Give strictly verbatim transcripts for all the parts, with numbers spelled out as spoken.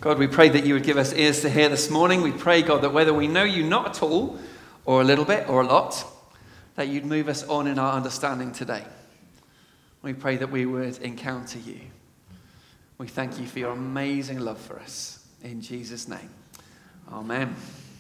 God, we pray that you would give us ears to hear this morning. We pray, God, that whether we know you not at all, or a little bit, or a lot, that you'd move us on in our understanding today. We pray that we would encounter you. We thank you for your amazing love for us. In Jesus' name, amen.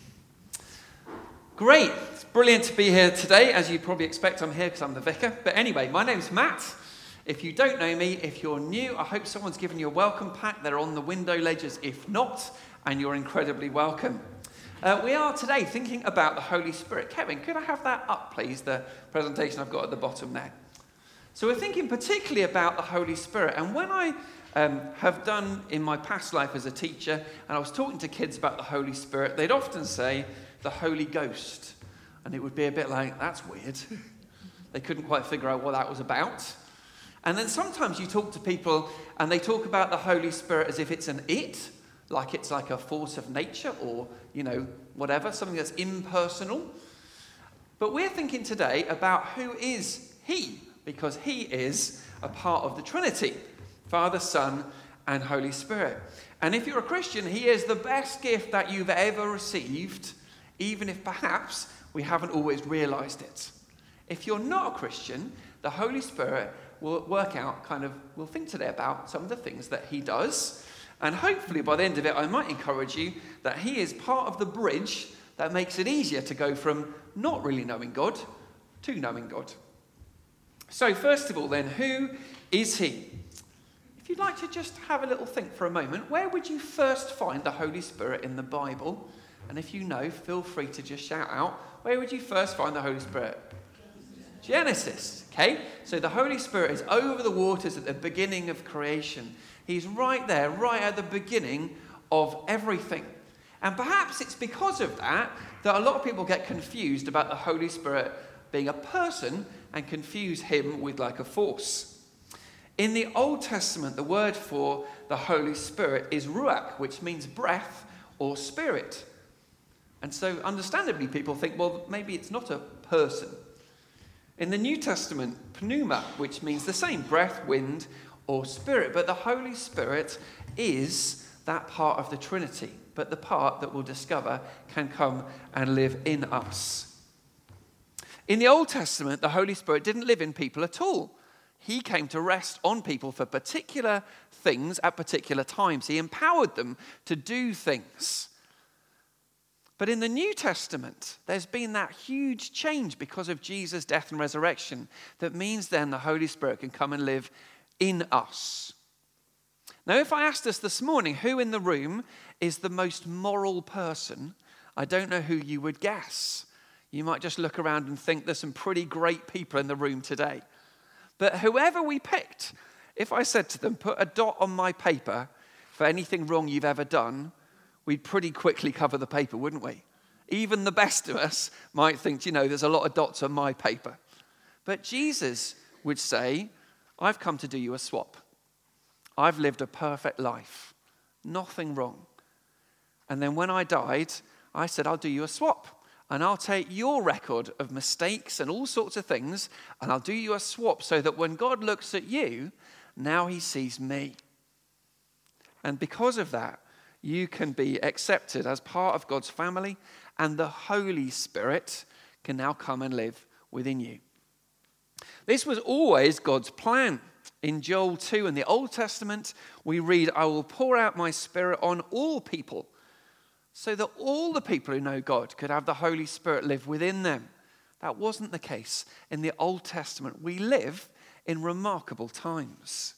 Great. It's brilliant to be here today. As you probably expect, I'm here because I'm the vicar. But anyway, my name's Matt. If you don't know me, if you're new, I hope someone's given you a welcome pack. They're on the window ledges if not, and you're incredibly welcome. Uh, we are today thinking about the Holy Spirit. Kevin, could I have that up, please, the presentation I've got at the bottom there? So we're thinking particularly about the Holy Spirit. And when I um, have done in my past life as a teacher, and I was talking to kids about the Holy Spirit, they'd often say the Holy Ghost. And it would be a bit like, that's weird. They couldn't quite figure out what that was about. And then sometimes you talk to people and they talk about the Holy Spirit as if it's an it, like it's like a force of nature or, you know, whatever, something that's impersonal. But we're thinking today about who is he, because he is a part of the Trinity, Father, Son, and Holy Spirit. And if you're a Christian, he is the best gift that you've ever received, even if perhaps we haven't always realized it. If you're not a Christian, the Holy Spirit will work out kind of, we'll think today about some of the things that he does. And hopefully by the end of it, I might encourage you that he is part of the bridge that makes it easier to go from not really knowing God to knowing God. So first of all then, who is he? If you'd like to just have a little think for a moment, where would you first find the Holy Spirit in the Bible? And if you know, feel free to just shout out, where would you first find the Holy Spirit? Genesis, okay? So the Holy Spirit is over the waters at the beginning of creation. He's right there, right at the beginning of everything. And perhaps it's because of that that a lot of people get confused about the Holy Spirit being a person and confuse him with like a force. In the Old Testament, the word for the Holy Spirit is ruach, which means breath or spirit. And so understandably people think, well, maybe it's not a person. In the New Testament, pneuma, which means the same, breath, wind, or spirit. But the Holy Spirit is that part of the Trinity, but the part that we'll discover can come and live in us. In the Old Testament, the Holy Spirit didn't live in people at all. He came to rest on people for particular things at particular times. He empowered them to do things. But in the New Testament, there's been that huge change because of Jesus' death and resurrection that means then the Holy Spirit can come and live in us. Now, if I asked us this morning who in the room is the most moral person, I don't know who you would guess. You might just look around and think there's some pretty great people in the room today. But whoever we picked, if I said to them, put a dot on my paper for anything wrong you've ever done, we'd pretty quickly cover the paper, wouldn't we? Even the best of us might think, you know, there's a lot of dots on my paper. But Jesus would say, I've come to do you a swap. I've lived a perfect life. Nothing wrong. And then when I died, I said, I'll do you a swap. And I'll take your record of mistakes and all sorts of things, and I'll do you a swap so that when God looks at you, now he sees me. And because of that, you can be accepted as part of God's family, and the Holy Spirit can now come and live within you. This was always God's plan. In Joel two in the Old Testament, we read, I will pour out my Spirit on all people, so that all the people who know God could have the Holy Spirit live within them. That wasn't the case in the Old Testament. We live in remarkable times.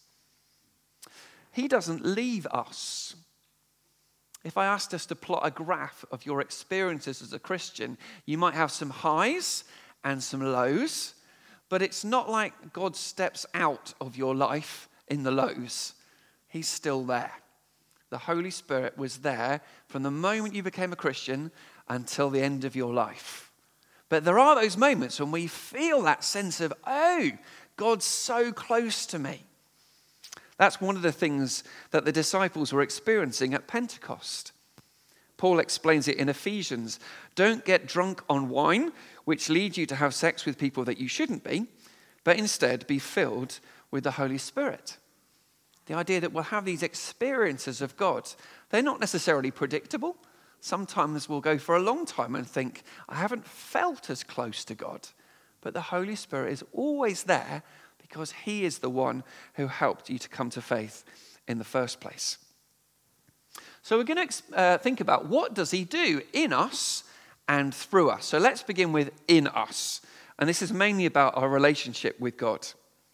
He doesn't leave us. If I asked us to plot a graph of your experiences as a Christian, you might have some highs and some lows, but it's not like God steps out of your life in the lows. He's still there. The Holy Spirit was there from the moment you became a Christian until the end of your life. But there are those moments when we feel that sense of, oh, God's so close to me. That's one of the things that the disciples were experiencing at Pentecost. Paul explains it in Ephesians. Don't get drunk on wine, which leads you to have sex with people that you shouldn't be, but instead be filled with the Holy Spirit. The idea that we'll have these experiences of God. They're not necessarily predictable. Sometimes we'll go for a long time and think, I haven't felt as close to God. But the Holy Spirit is always there because he is the one who helped you to come to faith in the first place. So we're going to uh, think about what does he do in us and through us. So let's begin with in us. And this is mainly about our relationship with God.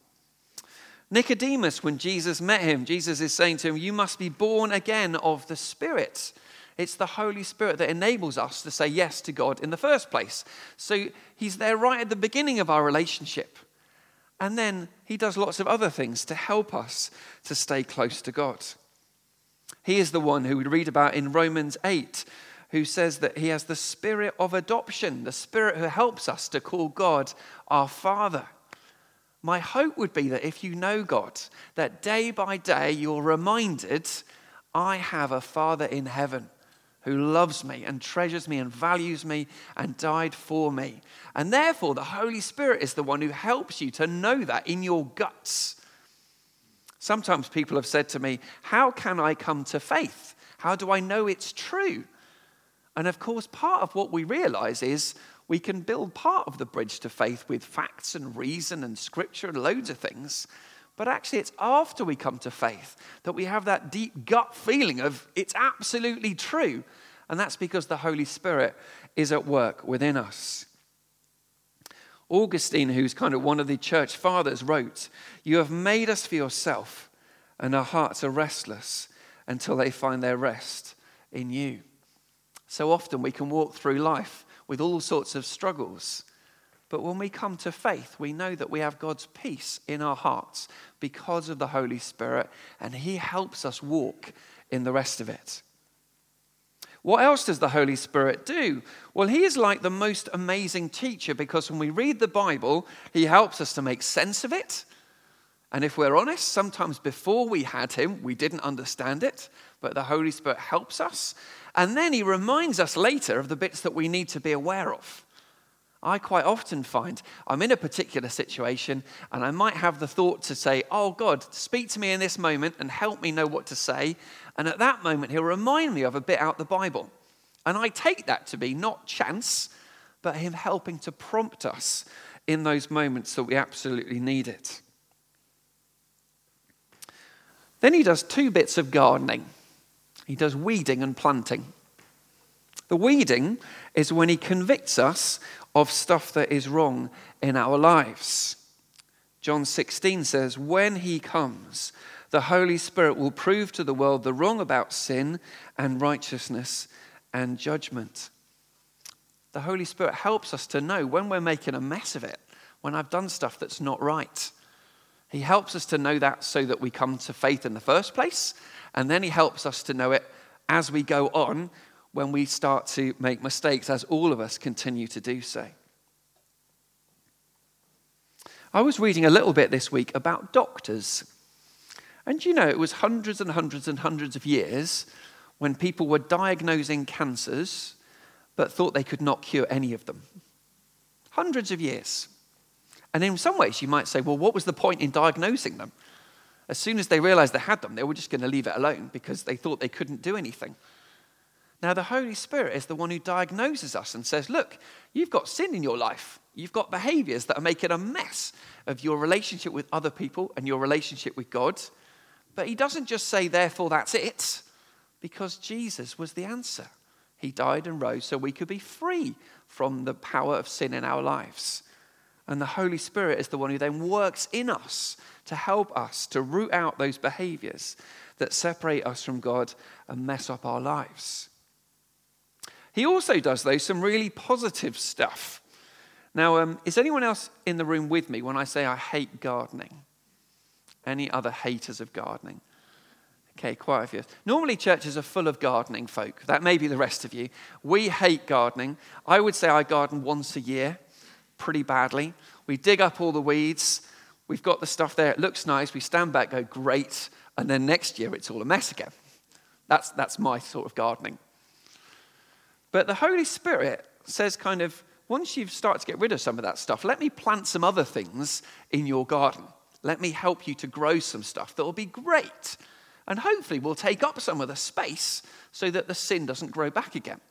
Nicodemus, when Jesus met him, Jesus is saying to him, you must be born again of the Spirit. It's the Holy Spirit that enables us to say yes to God in the first place. So he's there right at the beginning of our relationship. And then he does lots of other things to help us to stay close to God. He is the one who we read about in Romans eight, who says that he has the spirit of adoption, the spirit who helps us to call God our Father. My hope would be that if you know God, that day by day you're reminded, I have a Father in heaven who loves me and treasures me and values me and died for me. And therefore, the Holy Spirit is the one who helps you to know that in your guts. Sometimes people have said to me, how can I come to faith? How do I know it's true? And of course, part of what we realize is we can build part of the bridge to faith with facts and reason and scripture and loads of things. But actually, it's after we come to faith that we have that deep gut feeling of it's absolutely true. And that's because the Holy Spirit is at work within us. Augustine, who's kind of one of the church fathers, wrote, you have made us for yourself, and our hearts are restless until they find their rest in you. So often we can walk through life with all sorts of struggles. But when we come to faith, we know that we have God's peace in our hearts because of the Holy Spirit, and he helps us walk in the rest of it. What else does the Holy Spirit do? Well, he is like the most amazing teacher because when we read the Bible, he helps us to make sense of it. And if we're honest, sometimes before we had him, we didn't understand it, but the Holy Spirit helps us. And then he reminds us later of the bits that we need to be aware of. I quite often find I'm in a particular situation and I might have the thought to say, oh God, speak to me in this moment and help me know what to say. And at that moment, he'll remind me of a bit out the Bible. And I take that to be not chance, but him helping to prompt us in those moments that we absolutely need it. Then he does two bits of gardening. He does weeding and planting. The weeding is when he convicts us of stuff that is wrong in our lives. John sixteen says, when he comes, the Holy Spirit will prove to the world the wrong about sin and righteousness and judgment. The Holy Spirit helps us to know when we're making a mess of it, when I've done stuff that's not right. He helps us to know that so that we come to faith in the first place, and then he helps us to know it as we go on when we start to make mistakes, as all of us continue to do so. I was reading a little bit this week about doctors. And you know, it was hundreds and hundreds and hundreds of years when people were diagnosing cancers but thought they could not cure any of them. Hundreds of years. And in some ways you might say, well, what was the point in diagnosing them? As soon as they realized they had them, they were just going to leave it alone because they thought they couldn't do anything. Now, the Holy Spirit is the one who diagnoses us and says, look, you've got sin in your life. You've got behaviors that are making a mess of your relationship with other people and your relationship with God. But he doesn't just say, therefore, that's it, because Jesus was the answer. He died and rose so we could be free from the power of sin in our lives. And the Holy Spirit is the one who then works in us to help us to root out those behaviors that separate us from God and mess up our lives. He also does, though, some really positive stuff. Now, um, is anyone else in the room with me when I say I hate gardening? Any other haters of gardening? Okay, quite a few. Normally churches are full of gardening folk. That may be the rest of you. We hate gardening. I would say I garden once a year, pretty badly. We dig up all the weeds. We've got the stuff there. It looks nice. We stand back, go, great. And then next year it's all a mess again. That's, that's my sort of gardening. But the Holy Spirit says kind of, once you've started to get rid of some of that stuff, let me plant some other things in your garden. Let me help you to grow some stuff that will be great. And hopefully will take up some of the space so that the sin doesn't grow back again.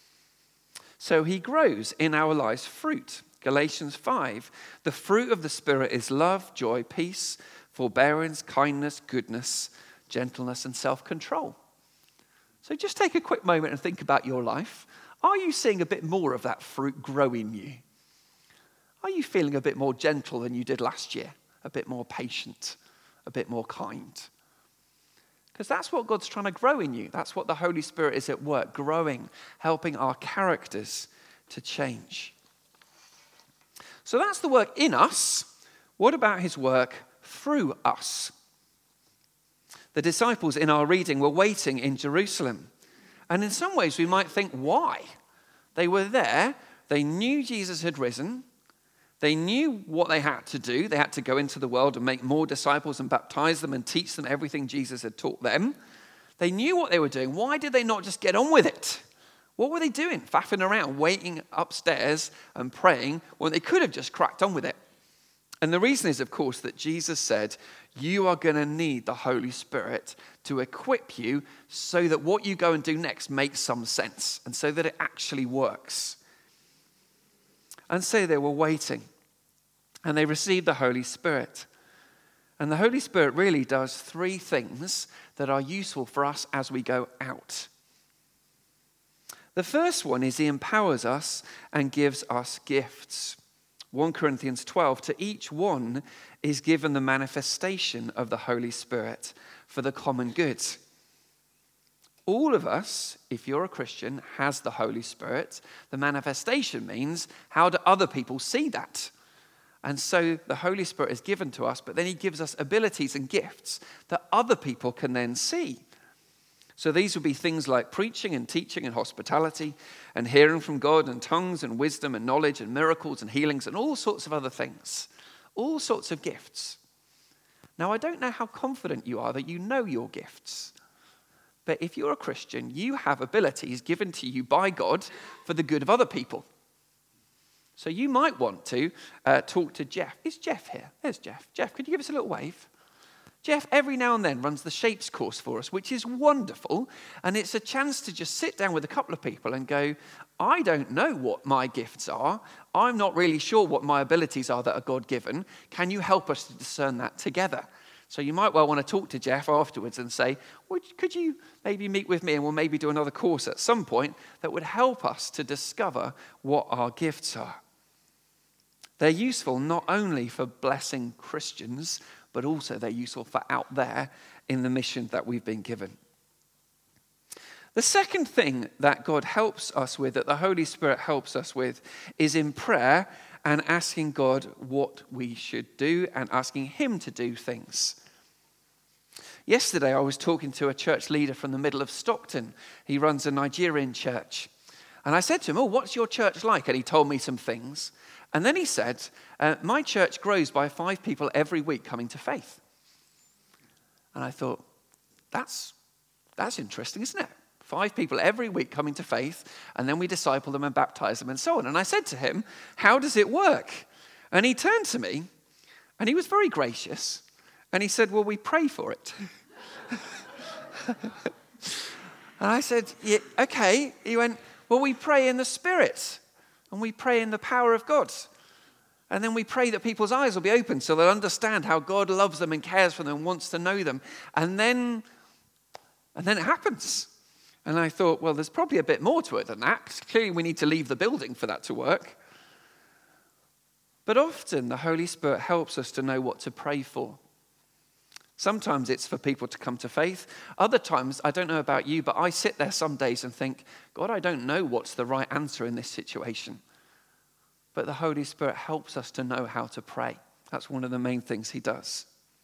So he grows in our lives fruit. Galatians five, the fruit of the Spirit is love, joy, peace, forbearance, kindness, goodness, gentleness, and self-control. So just take a quick moment and think about your life. Are you seeing a bit more of that fruit grow in you? Are you feeling a bit more gentle than you did last year? A bit more patient, a bit more kind? Because that's what God's trying to grow in you. That's what the Holy Spirit is at work, growing, helping our characters to change. So that's the work in us. What about his work through us? The disciples in our reading were waiting in Jerusalem. And in some ways we might think, why? They were there, they knew Jesus had risen, they knew what they had to do. They had to go into the world and make more disciples and baptize them and teach them everything Jesus had taught them. They knew what they were doing. Why did they not just get on with it? What were they doing? Faffing around, waiting upstairs and praying when they could have just cracked on with it. And the reason is, of course, that Jesus said, you are going to need the Holy Spirit to equip you so that what you go and do next makes some sense and so that it actually works. And so they were waiting and they received the Holy Spirit. And the Holy Spirit really does three things that are useful for us as we go out. The first one is he empowers us and gives us gifts. First Corinthians twelve, to each one is given the manifestation of the Holy Spirit for the common good. All of us, if you're a Christian, has the Holy Spirit. The manifestation means, how do other people see that? And so the Holy Spirit is given to us, but then he gives us abilities and gifts that other people can then see. So these would be things like preaching and teaching and hospitality and hearing from God and tongues and wisdom and knowledge and miracles and healings and all sorts of other things. All sorts of gifts. Now, I don't know how confident you are that you know your gifts. But if you're a Christian, you have abilities given to you by God for the good of other people. So you might want to uh, talk to Jeff. Is Jeff here? There's Jeff. Jeff, could you give us a little wave? Jeff, every now and then, runs the Shapes course for us, which is wonderful. And it's a chance to just sit down with a couple of people and go, I don't know what my gifts are. I'm not really sure what my abilities are that are God-given. Can you help us to discern that together? So you might well want to talk to Jeff afterwards and say, well, could you maybe meet with me and we'll maybe do another course at some point that would help us to discover what our gifts are. They're useful not only for blessing Christians, but also they're useful for out there in the mission that we've been given. The second thing that God helps us with, that the Holy Spirit helps us with, is in prayer and asking God what we should do and asking him to do things. Yesterday I was talking to a church leader from the middle of Stockton. He runs a Nigerian church. And I said to him, oh, what's your church like? And he told me some things. And then he said, uh, my church grows by five people every week coming to faith. And I thought, that's, that's interesting, isn't it? Five people every week coming to faith, and then we disciple them and baptize them and so on. And I said to him, how does it work? And he turned to me, and he was very gracious. And he said, well, we pray for it. And I said, yeah, okay. He went, well, we pray in the Spirit. And we pray in the power of God. And then we pray that people's eyes will be open so they'll understand how God loves them and cares for them and wants to know them. And then, and then it happens. And I thought, well, there's probably a bit more to it than that. Clearly we need to leave the building for that to work. But often the Holy Spirit helps us to know what to pray for. Sometimes it's for people to come to faith. Other times, I don't know about you, but I sit there some days and think, God, I don't know what's the right answer in this situation. But the Holy Spirit helps us to know how to pray. That's one of the main things he does.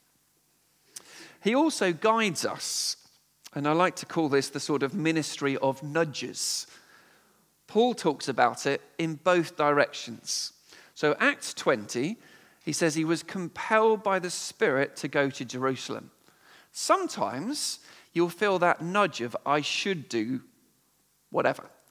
He also guides us. And I like to call this the sort of ministry of nudges. Paul talks about it in both directions. So Acts twenty, he says he was compelled by the Spirit to go to Jerusalem. Sometimes you'll feel that nudge of, I should do whatever.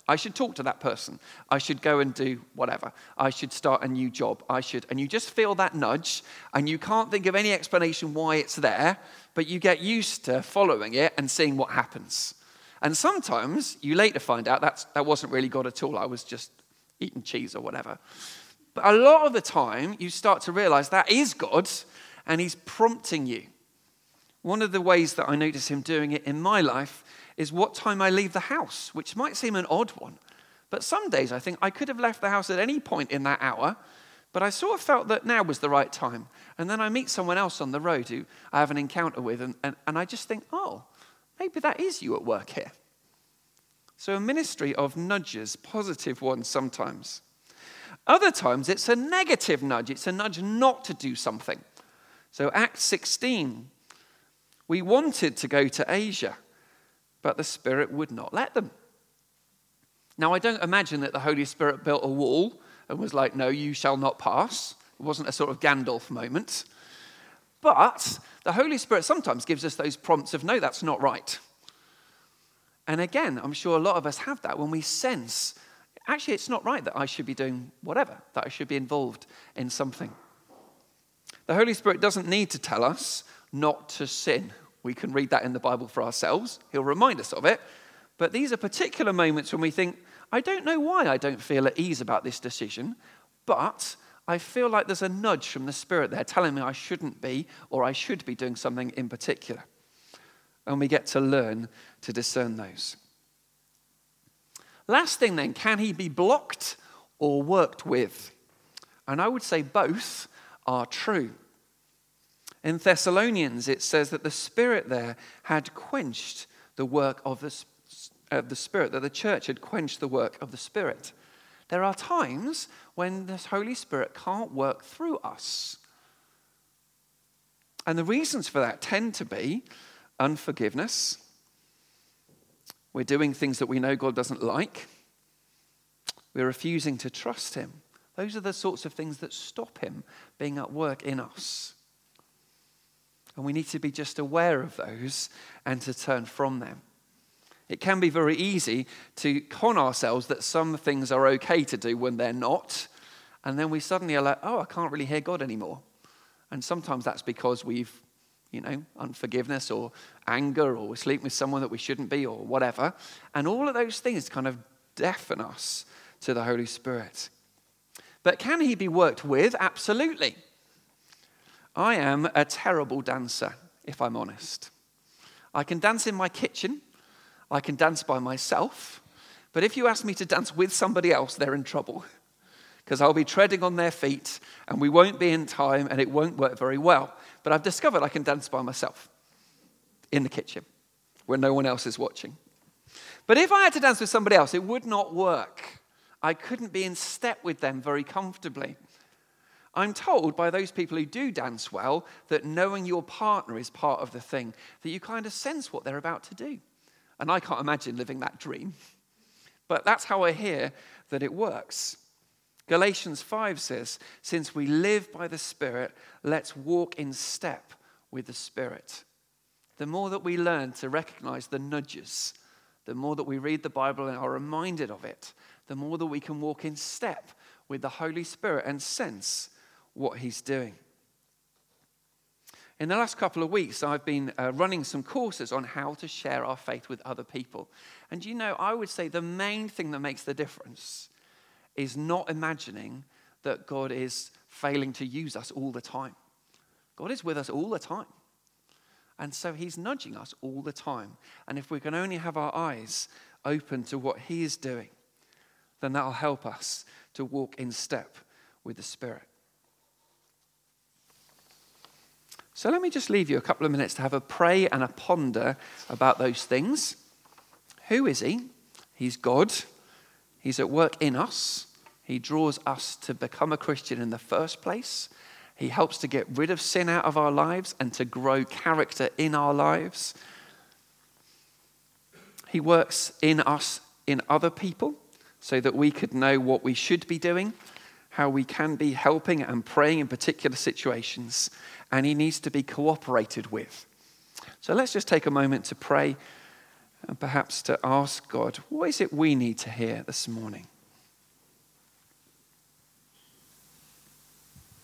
I should talk to that person. I should go and do whatever. I should start a new job. I should. And you just feel that nudge, and you can't think of any explanation why it's there, but you get used to following it and seeing what happens. And sometimes you later find out that's, that wasn't really God at all. I was just eating cheese or whatever. But a lot of the time, you start to realize that is God, and he's prompting you. One of the ways that I notice him doing it in my life is what time I leave the house, which might seem an odd one. But some days I think I could have left the house at any point in that hour, but I sort of felt that now was the right time. And then I meet someone else on the road who I have an encounter with, and, and, and I just think, oh, maybe that is you at work here. So a ministry of nudges, positive ones sometimes. Other times it's a negative nudge. It's a nudge not to do something. So Acts sixteen, we wanted to go to Asia, but the Spirit would not let them. Now, I don't imagine that the Holy Spirit built a wall and was like, no, you shall not pass. It wasn't a sort of Gandalf moment. But the Holy Spirit sometimes gives us those prompts of, no, that's not right. And again, I'm sure a lot of us have that when we sense, actually, it's not right that I should be doing whatever, that I should be involved in something. The Holy Spirit doesn't need to tell us not to sin. We can read that in the Bible for ourselves. He'll remind us of it. But these are particular moments when we think, I don't know why I don't feel at ease about this decision, but I feel like there's a nudge from the Spirit there telling me I shouldn't be, or I should be doing something in particular. And we get to learn to discern those. Last thing then, can he be blocked or worked with? And I would say both are true. In Thessalonians, it says that the Spirit there had quenched the work of the, of the Spirit, that the church had quenched the work of the Spirit. There are times when the Holy Spirit can't work through us. And the reasons for that tend to be unforgiveness. We're doing things that we know God doesn't like. We're refusing to trust him. Those are the sorts of things that stop him being at work in us. And we need to be just aware of those and to turn from them. It can be very easy to con ourselves that some things are okay to do when they're not. And then we suddenly are like, oh, I can't really hear God anymore. And sometimes that's because we've, you know, unforgiveness or anger, or we're sleeping with someone that we shouldn't be, or whatever. And all of those things kind of deafen us to the Holy Spirit. But can he be worked with? Absolutely. I am a terrible dancer, if I'm honest. I can dance in my kitchen. I can dance by myself. But if you ask me to dance with somebody else, they're in trouble. Because I'll be treading on their feet, and we won't be in time, and it won't work very well. But I've discovered I can dance by myself in the kitchen when no one else is watching. But if I had to dance with somebody else, it would not work. I couldn't be in step with them very comfortably. I'm told by those people who do dance well that knowing your partner is part of the thing, that you kind of sense what they're about to do. And I can't imagine living that dream. But that's how I hear that it works. Galatians five says, since we live by the Spirit, let's walk in step with the Spirit. The more that we learn to recognize the nudges, the more that we read the Bible and are reminded of it, the more that we can walk in step with the Holy Spirit and sense what he's doing. In the last couple of weeks, I've been uh, running some courses on how to share our faith with other people. And you know, I would say the main thing that makes the difference is not imagining that God is failing to use us all the time. God is with us all the time. And so he's nudging us all the time. And if we can only have our eyes open to what he is doing, then that'll help us to walk in step with the Spirit. So let me just leave you a couple of minutes to have a pray and a ponder about those things. Who is he? He's God. He's at work in us. He draws us to become a Christian in the first place. He helps to get rid of sin out of our lives and to grow character in our lives. He works in us, in other people, so that we could know what we should be doing, how we can be helping and praying in particular situations. And he needs to be cooperated with. So let's just take a moment to pray and perhaps to ask God, what is it we need to hear this morning?